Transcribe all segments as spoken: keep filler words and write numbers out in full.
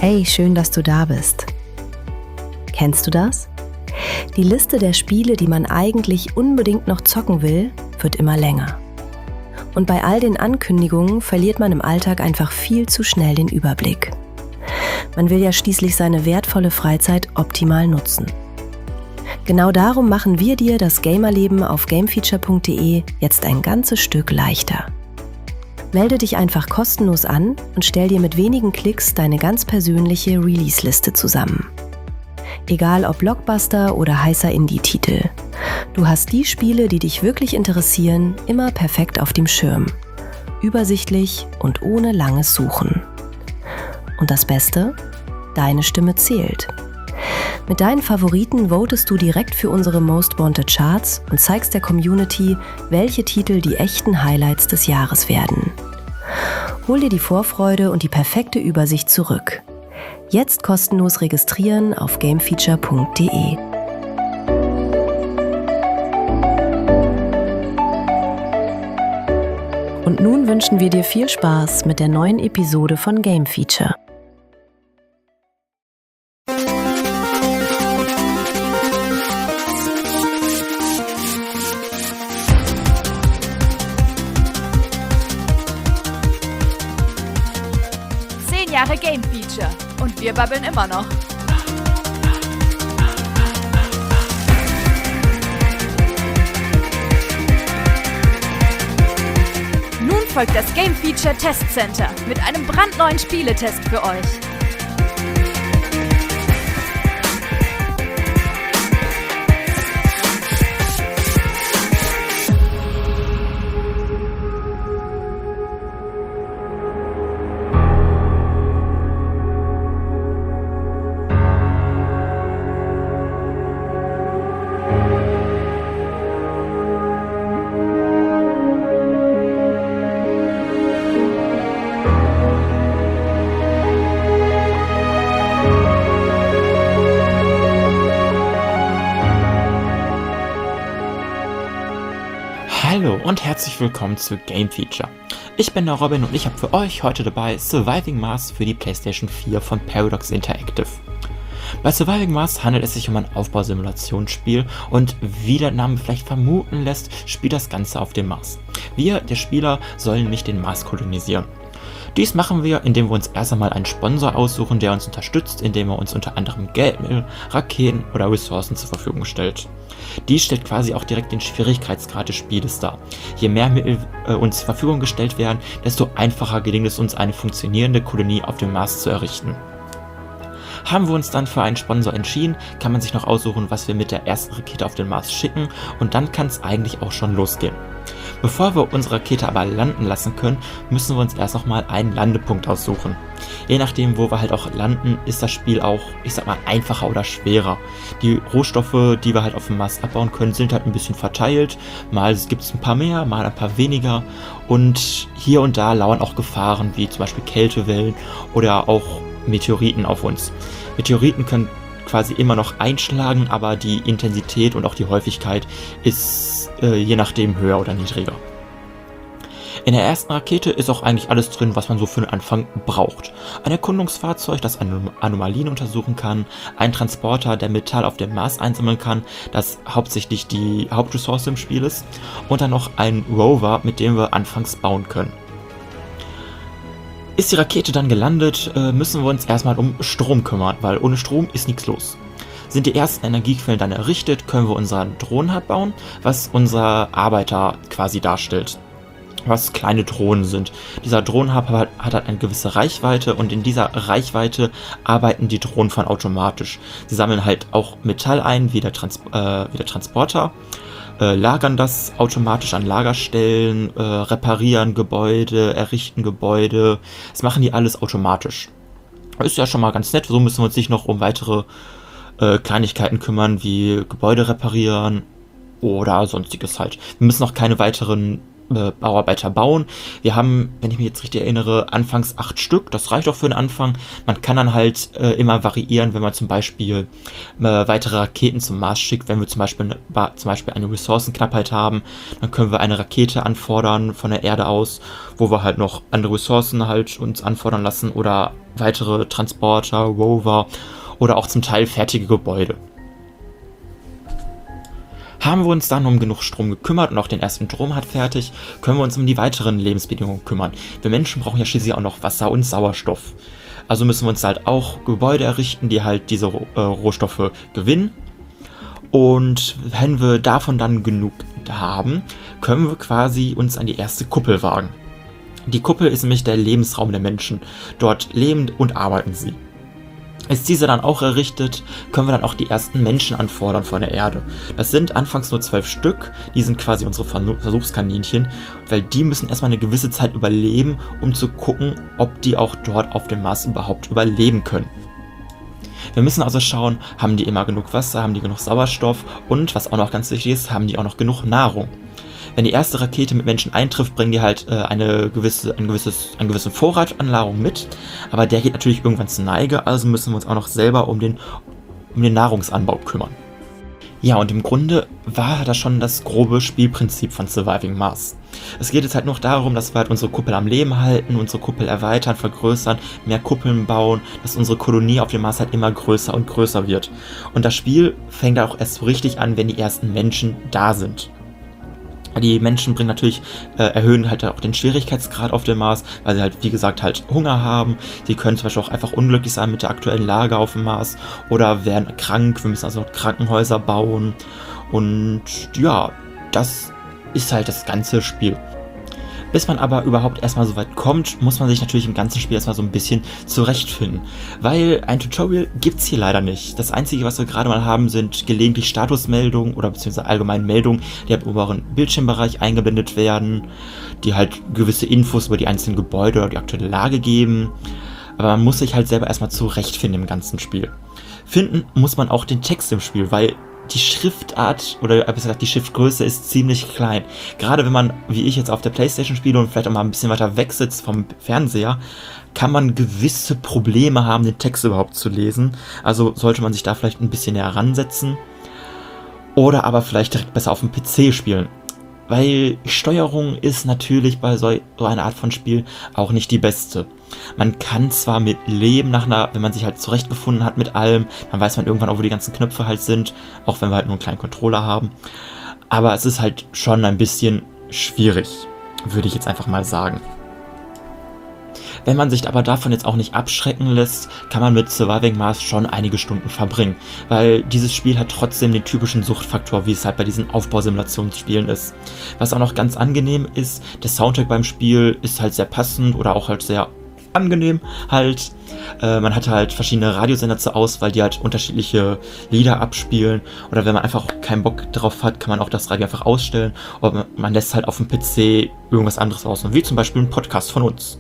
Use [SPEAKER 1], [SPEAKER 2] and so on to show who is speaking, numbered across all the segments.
[SPEAKER 1] Hey, schön, dass du da bist. Kennst du das? Die Liste der Spiele, die man eigentlich unbedingt noch zocken will, wird immer länger. Und bei all den Ankündigungen verliert man im Alltag einfach viel zu schnell den Überblick. Man will ja schließlich seine wertvolle Freizeit optimal nutzen. Genau darum machen wir dir das Gamerleben auf gamefeature punkt de jetzt ein ganzes Stück leichter. Melde dich einfach kostenlos an und stell dir mit wenigen Klicks deine ganz persönliche Release-Liste zusammen. Egal ob Blockbuster oder heißer Indie-Titel. Du hast die Spiele, die dich wirklich interessieren, immer perfekt auf dem Schirm. Übersichtlich und ohne langes Suchen. Und das Beste? Deine Stimme zählt. Mit deinen Favoriten votest du direkt für unsere Most Wanted Charts und zeigst der Community, welche Titel die echten Highlights des Jahres werden. Hol dir die Vorfreude und die perfekte Übersicht zurück. Jetzt kostenlos registrieren auf gamefeature punkt de. Und nun wünschen wir dir viel Spaß mit der neuen Episode von Game Feature.
[SPEAKER 2] Jahre Game Feature und wir babbeln immer noch. Nun folgt das Game Feature Test Center mit einem brandneuen Spieletest für euch.
[SPEAKER 3] Hallo und herzlich willkommen zu Game Feature. Ich bin der Robin und ich habe für euch heute dabei Surviving Mars für die PlayStation vier von Paradox Interactive. Bei Surviving Mars handelt es sich um ein Aufbausimulationsspiel und wie der Name vielleicht vermuten lässt, spielt das Ganze auf dem Mars. Wir, der Spieler, sollen nicht den Mars kolonisieren. Dies machen wir, indem wir uns erst einmal einen Sponsor aussuchen, der uns unterstützt, indem er uns unter anderem Geldmittel, Raketen oder Ressourcen zur Verfügung stellt. Dies stellt quasi auch direkt den Schwierigkeitsgrad des Spieles dar. Je mehr Mittel äh, uns zur Verfügung gestellt werden, desto einfacher gelingt es uns, eine funktionierende Kolonie auf dem Mars zu errichten. Haben wir uns dann für einen Sponsor entschieden, kann man sich noch aussuchen, was wir mit der ersten Rakete auf den Mars schicken und dann kann es eigentlich auch schon losgehen. Bevor wir unsere Rakete aber landen lassen können, müssen wir uns erst nochmal einen Landepunkt aussuchen. Je nachdem, wo wir halt auch landen, ist das Spiel auch, ich sag mal, einfacher oder schwerer. Die Rohstoffe, die wir halt auf dem Mars abbauen können, sind halt ein bisschen verteilt. Mal gibt es ein paar mehr, mal ein paar weniger. Und hier und da lauern auch Gefahren, wie zum Beispiel Kältewellen oder auch Meteoriten auf uns. Meteoriten können quasi immer noch einschlagen, aber die Intensität und auch die Häufigkeit ist äh, je nachdem höher oder niedriger. In der ersten Rakete ist auch eigentlich alles drin, was man so für den Anfang braucht. Ein Erkundungsfahrzeug, das Anom- Anomalien untersuchen kann, ein Transporter, der Metall auf dem Mars einsammeln kann, das hauptsächlich die Hauptressource im Spiel ist, und dann noch ein Rover, mit dem wir anfangs bauen können. Ist die Rakete dann gelandet, müssen wir uns erstmal um Strom kümmern, weil ohne Strom ist nichts los. Sind die ersten Energiequellen dann errichtet, können wir unseren Drohnenhub bauen, was unser Arbeiter quasi darstellt. Was kleine Drohnen sind. Dieser Drohnenhub hat, hat halt eine gewisse Reichweite und in dieser Reichweite arbeiten die Drohnen von automatisch. Sie sammeln halt auch Metall ein, wie der, Trans- äh, wie der Transporter. Äh, lagern das automatisch an Lagerstellen, äh, reparieren Gebäude, errichten Gebäude. Das machen die alles automatisch. Ist ja schon mal ganz nett, so müssen wir uns nicht noch um weitere äh, Kleinigkeiten kümmern, wie Gebäude reparieren oder sonstiges halt. Wir müssen auch keine weiteren äh, Bauarbeiter bauen. Wir haben, wenn ich mich jetzt richtig erinnere, anfangs acht Stück. Das reicht auch für den Anfang. Man kann dann halt äh, immer variieren, wenn man zum Beispiel äh, weitere Raketen zum Mars schickt. Wenn wir zum Beispiel, eine, zum Beispiel eine Ressourcenknappheit haben, dann können wir eine Rakete anfordern von der Erde aus, wo wir halt noch andere Ressourcen halt uns anfordern lassen oder weitere Transporter, Rover oder auch zum Teil fertige Gebäude. Haben wir uns dann um genug Strom gekümmert und auch den ersten Stromhard fertig, können wir uns um die weiteren Lebensbedingungen kümmern. Wir Menschen brauchen ja schließlich auch noch Wasser und Sauerstoff. Also müssen wir uns halt auch Gebäude errichten, die halt diese äh, Rohstoffe gewinnen. Und wenn wir davon dann genug haben, können wir quasi uns an die erste Kuppel wagen. Die Kuppel ist nämlich der Lebensraum der Menschen. Dort leben und arbeiten sie. Ist diese dann auch errichtet, können wir dann auch die ersten Menschen anfordern von der Erde. Das sind anfangs nur zwölf Stück, die sind quasi unsere Versuchskaninchen, weil die müssen erstmal eine gewisse Zeit überleben, um zu gucken, ob die auch dort auf dem Mars überhaupt überleben können. Wir müssen also schauen, haben die immer genug Wasser, haben die genug Sauerstoff und, was auch noch ganz wichtig ist, haben die auch noch genug Nahrung. Wenn die erste Rakete mit Menschen eintrifft, bringen die halt äh, eine gewisse, ein gewisses, einen gewissen Vorrat an Nahrung mit, aber der geht natürlich irgendwann zur Neige, also müssen wir uns auch noch selber um den, um den Nahrungsanbau kümmern. Ja, und im Grunde war das schon das grobe Spielprinzip von Surviving Mars. Es geht jetzt halt noch darum, dass wir halt unsere Kuppel am Leben halten, unsere Kuppel erweitern, vergrößern, mehr Kuppeln bauen, dass unsere Kolonie auf dem Mars halt immer größer und größer wird. Und das Spiel fängt auch erst so richtig an, wenn die ersten Menschen da sind. Die Menschen bringen natürlich, äh, erhöhen halt auch den Schwierigkeitsgrad auf dem Mars, weil sie halt, wie gesagt, halt Hunger haben. Sie können zum Beispiel auch einfach unglücklich sein mit der aktuellen Lage auf dem Mars oder werden krank. Wir müssen also noch Krankenhäuser bauen. Und ja, das ist halt das ganze Spiel. Bis man aber überhaupt erstmal so weit kommt, muss man sich natürlich im ganzen Spiel erstmal so ein bisschen zurechtfinden. Weil ein Tutorial gibt's hier leider nicht. Das Einzige, was wir gerade mal haben, sind gelegentlich Statusmeldungen oder beziehungsweise allgemeine Meldungen, die im oberen Bildschirmbereich eingeblendet werden, die halt gewisse Infos über die einzelnen Gebäude oder die aktuelle Lage geben. Aber man muss sich halt selber erstmal zurechtfinden im ganzen Spiel. Finden muss man auch den Text im Spiel, weil die Schriftart oder besser gesagt die Schriftgröße ist ziemlich klein. Gerade wenn man, wie ich jetzt auf der PlayStation spiele und vielleicht auch mal ein bisschen weiter weg sitzt vom Fernseher, kann man gewisse Probleme haben, den Text überhaupt zu lesen. Also sollte man sich da vielleicht ein bisschen näher ransetzen. Oder aber vielleicht direkt besser auf dem P C spielen. Weil Steuerung ist natürlich bei so einer Art von Spiel auch nicht die beste. Man kann zwar mit leben, nach einer, wenn man sich halt zurechtgefunden hat mit allem, dann weiß man irgendwann auch, wo die ganzen Knöpfe halt sind, auch wenn wir halt nur einen kleinen Controller haben. Aber es ist halt schon ein bisschen schwierig, würde ich jetzt einfach mal sagen. Wenn man sich aber davon jetzt auch nicht abschrecken lässt, kann man mit Surviving Mars schon einige Stunden verbringen, weil dieses Spiel hat trotzdem den typischen Suchtfaktor, wie es halt bei diesen Aufbausimulationsspielen ist. Was auch noch ganz angenehm ist, der Soundtrack beim Spiel ist halt sehr passend oder auch halt sehr angenehm halt. Äh, man hat halt verschiedene Radiosender zur Auswahl, die halt unterschiedliche Lieder abspielen. Oder wenn man einfach keinen Bock drauf hat, kann man auch das Radio einfach ausstellen. Oder man lässt halt auf dem P C irgendwas anderes aus, wie zum Beispiel ein Podcast von uns.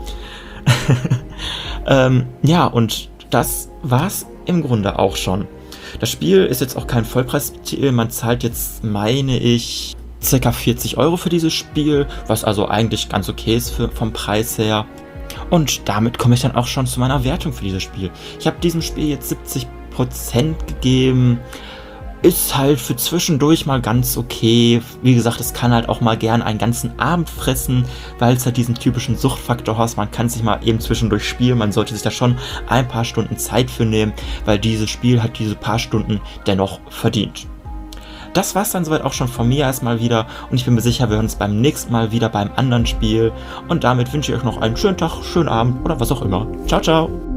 [SPEAKER 3] ähm, ja, und das war's im Grunde auch schon. Das Spiel ist jetzt auch kein Vollpreistitel, man zahlt jetzt, meine ich, ca. vierzig Euro für dieses Spiel, was also eigentlich ganz okay ist für, vom Preis her. Und damit komme ich dann auch schon zu meiner Wertung für dieses Spiel. Ich habe diesem Spiel jetzt siebzig Prozent gegeben. Ist halt für zwischendurch mal ganz okay. Wie gesagt, es kann halt auch mal gern einen ganzen Abend fressen, weil es halt diesen typischen Suchtfaktor hat. Man kann sich mal eben zwischendurch spielen. Man sollte sich da schon ein paar Stunden Zeit für nehmen, weil dieses Spiel hat diese paar Stunden dennoch verdient. Das war's dann soweit auch schon von mir erstmal wieder und ich bin mir sicher, wir hören uns beim nächsten Mal wieder beim anderen Spiel und damit wünsche ich euch noch einen schönen Tag, schönen Abend oder was auch immer. Ciao, ciao!